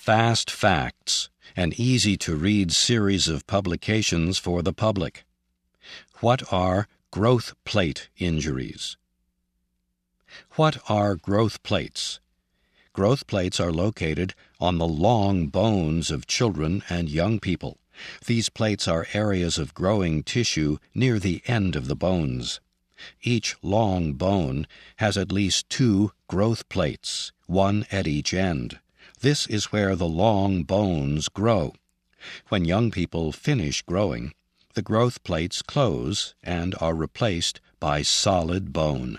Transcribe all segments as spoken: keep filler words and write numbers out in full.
fast facts, an easy-to-read series of publications for the public. What are growth plate injuries? What are growth plates? Growth plates are located on the long bones of children and young people. These plates are areas of growing tissue near the end of the bones. Each long bone has at least two growth plates, one at each end. This is where the long bones grow. When young people finish growing, the growth plates close and are replaced by solid bone.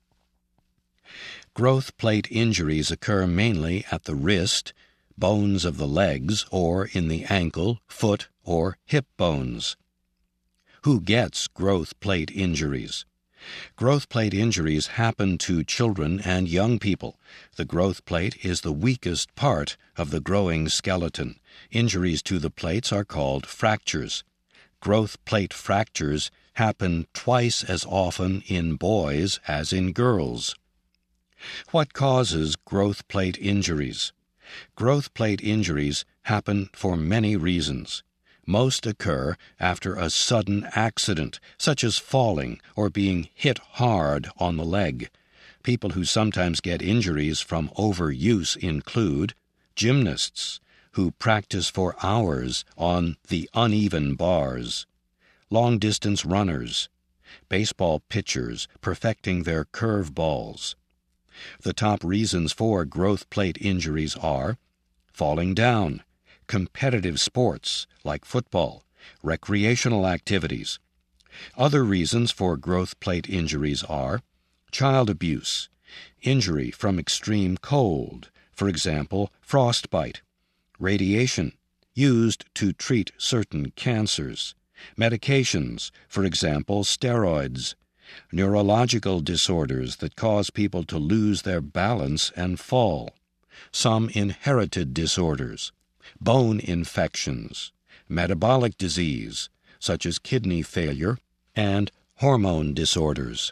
Growth plate injuries occur mainly at the wrist, bones of the legs, or in the ankle, foot, or hip bones. Who gets growth plate injuries? Growth plate injuries happen to children and young people. The growth plate is the weakest part of the growing skeleton. Injuries to the plates are called fractures. Growth plate fractures happen twice as often in boys as in girls. What causes growth plate injuries? Growth plate injuries happen for many reasons. Most occur after a sudden accident, such as falling or being hit hard on the leg. People who sometimes get injuries from overuse include gymnasts who practice for hours on the uneven bars, long-distance runners, baseball pitchers perfecting their curve balls. The top reasons for growth plate injuries are falling down, competitive sports like football, recreational activities. Other reasons for growth plate injuries are child abuse, injury from extreme cold, for example, frostbite, radiation used to treat certain cancers, medications, for example, steroids, neurological disorders that cause people to lose their balance and fall, some inherited disorders, bone infections, metabolic disease, such as kidney failure, and hormone disorders.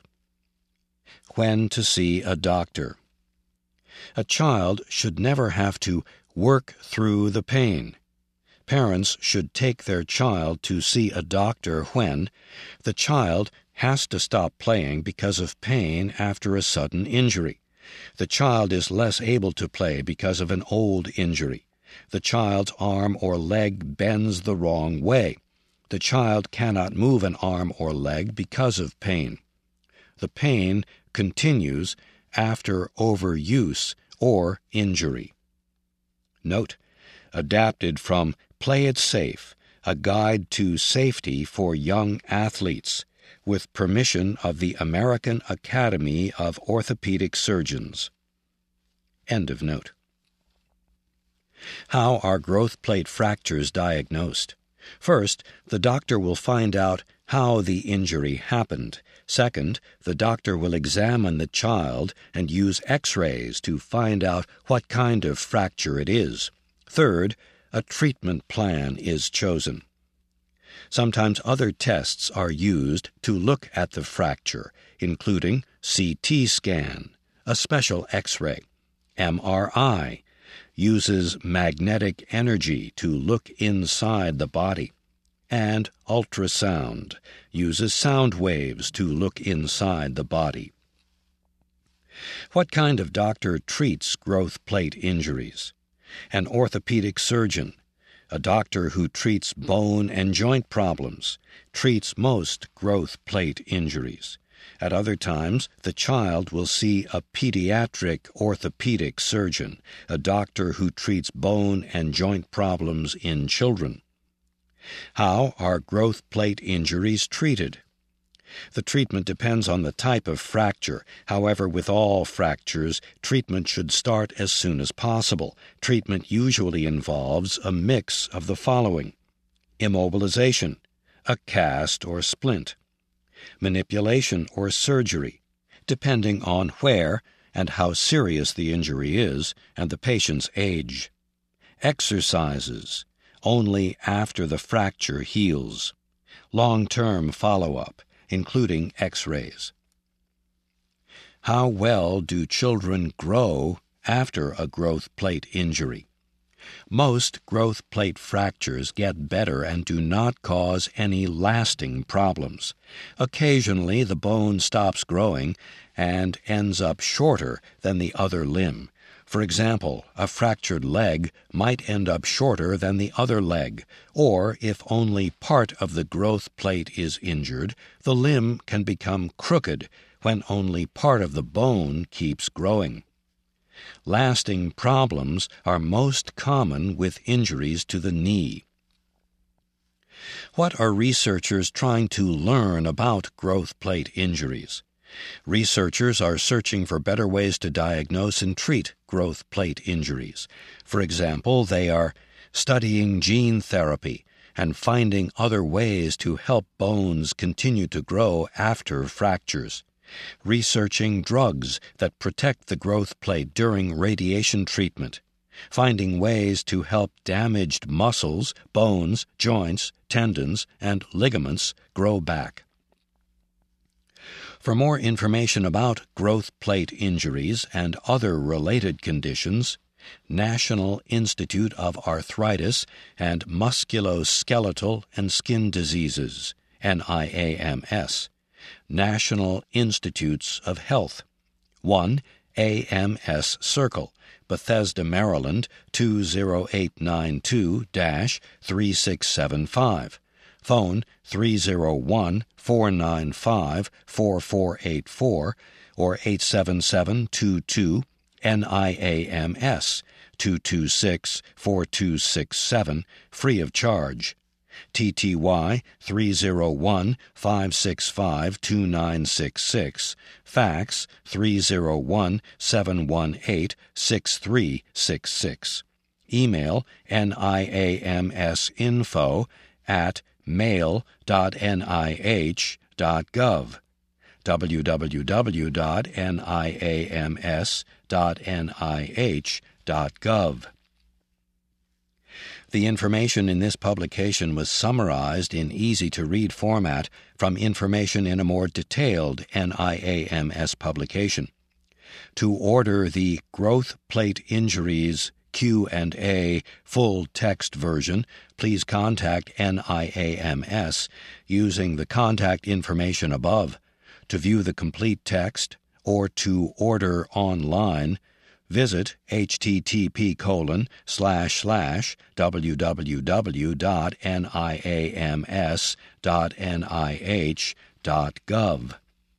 When to see a doctor. A child should never have to work through the pain. Parents should take their child to see a doctor when the child has to stop playing because of pain after a sudden injury. The child is less able to play because of an old injury. The child's arm or leg bends the wrong way. The child cannot move an arm or leg because of pain. The pain continues after overuse or injury. Note, adapted from Play It Safe, a guide to safety for young athletes, with permission of the American Academy of Orthopedic Surgeons. End of note. How are growth plate fractures diagnosed? First, the doctor will find out how the injury happened. Second, the doctor will examine the child and use X-rays to find out what kind of fracture it is. Third, a treatment plan is chosen. Sometimes other tests are used to look at the fracture, including C T scan, a special X-ray. M R I uses magnetic energy to look inside the body, and ultrasound uses sound waves to look inside the body. What kind of doctor treats growth plate injuries? An orthopedic surgeon, a doctor who treats bone and joint problems, treats most growth plate injuries. At other times, the child will see a pediatric orthopedic surgeon, a doctor who treats bone and joint problems in children. How are growth plate injuries treated? The treatment depends on the type of fracture. However, with all fractures, treatment should start as soon as possible. Treatment usually involves a mix of the following: immobilization, a cast or splint, manipulation or surgery, depending on where and how serious the injury is and the patient's age, exercises, only after the fracture heals, long-term follow-up, including X-rays. How well do children grow after a growth plate injury? Most growth plate fractures get better and do not cause any lasting problems. Occasionally, the bone stops growing and ends up shorter than the other limb. For example, a fractured leg might end up shorter than the other leg, or if only part of the growth plate is injured, the limb can become crooked when only part of the bone keeps growing. Lasting problems are most common with injuries to the knee. What are researchers trying to learn about growth plate injuries? Researchers are searching for better ways to diagnose and treat growth plate injuries. For example, they are studying gene therapy and finding other ways to help bones continue to grow after fractures, researching drugs that protect the growth plate during radiation treatment, finding ways to help damaged muscles, bones, joints, tendons, and ligaments grow back. For more information about growth plate injuries and other related conditions, National Institute of Arthritis and Musculoskeletal and Skin Diseases, N I A M S, National Institutes of Health, one A M S Circle, Bethesda, Maryland, two zero eight nine two dash three six seven five. Phone three zero one, four nine five, four four eight four or eight seven seven two two N I A M S, two two six, four two six seven, free of charge. T T Y three zero one, five six five, two nine six six, fax three zero one, seven one eight, six three six six. Email niamsinfo at mail dot n i h dot gov, w w w dot niams dot n i h dot gov. The information in this publication was summarized in easy-to-read format from information in a more detailed N I A M S publication. To order the Growth Plate Injuries Q and A full text version, please contact N I A M S using the contact information above. To view the complete text or to order online, visit http colon slash slash www dot niams dot nih dot gov.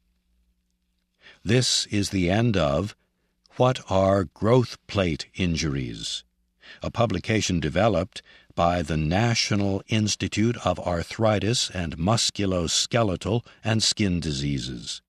This is the end of What are Growth Plate Injuries?, a publication developed by the National Institute of Arthritis and Musculoskeletal and Skin Diseases.